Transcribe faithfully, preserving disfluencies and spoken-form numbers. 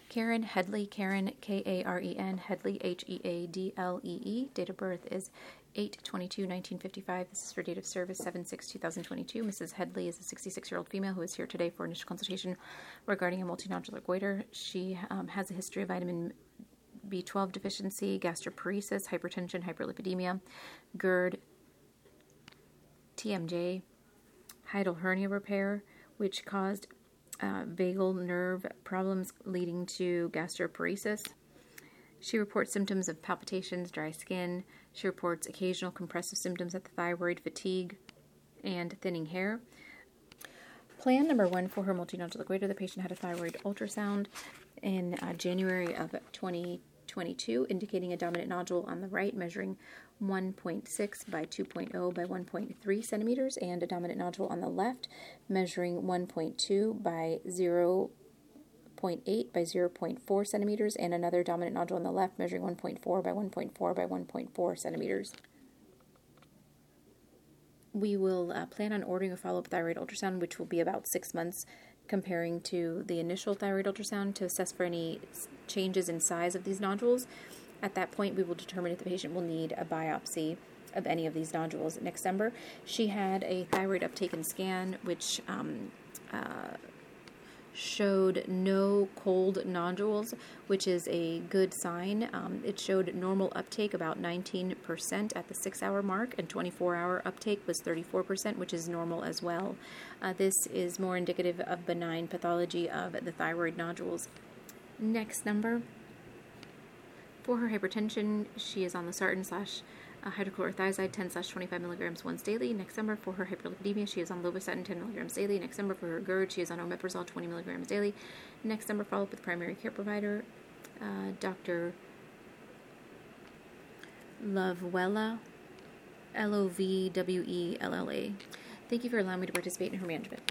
Karen Headley, Karen, K A R E N, Headley, H E A D L E E. Date of birth is eight twenty-two nineteen fifty-five. This is for date of service seven six two thousand twenty-two. Missus Headley is a sixty-six-year-old female who is here today for initial consultation regarding a multinodular goiter. She um, has a history of vitamin B twelve deficiency, gastroparesis, hypertension, hyperlipidemia, GERD, T M J, hiatal hernia repair, which caused uh, vagal nerve problems leading to gastroparesis. She reports symptoms of palpitations, dry skin. She reports occasional compressive symptoms at the thyroid, fatigue, and thinning hair. Plan number one for her multinodular goiter. The patient had a thyroid ultrasound in uh, January of twenty twenty-two, indicating a dominant nodule on the right, measuring one point six by two point zero by one point three centimeters, and a dominant nodule on the left, measuring one point two by zero point eight by zero point four centimeters, and another dominant nodule on the left, measuring one point four by one point four by one point four centimeters. We will uh, plan on ordering a follow-up thyroid ultrasound, which will be about six months, comparing to the initial thyroid ultrasound to assess for any changes in size of these nodules. At that point, we will determine if the patient will need a biopsy of any of these nodules. Next December, she had a thyroid uptake and scan, which um, uh, showed no cold nodules, which is a good sign. Um, it showed normal uptake about nineteen percent at the six-hour mark, and twenty-four hour uptake was thirty-four percent, which is normal as well. Uh, this is more indicative of benign pathology of the thyroid nodules. Next number. For her hypertension, she is on the sartan slash uh, hydrochlorothiazide ten slash twenty-five milligrams once daily. Next number. For her hyperlipidemia, she is on lovastatin ten milligrams daily. Next number. For her GERD, she is on omeprazole twenty milligrams daily. Next number. Follow up with primary care provider, uh, Doctor Lovewella, L O V W E L L A. Thank you for allowing me to participate in her management.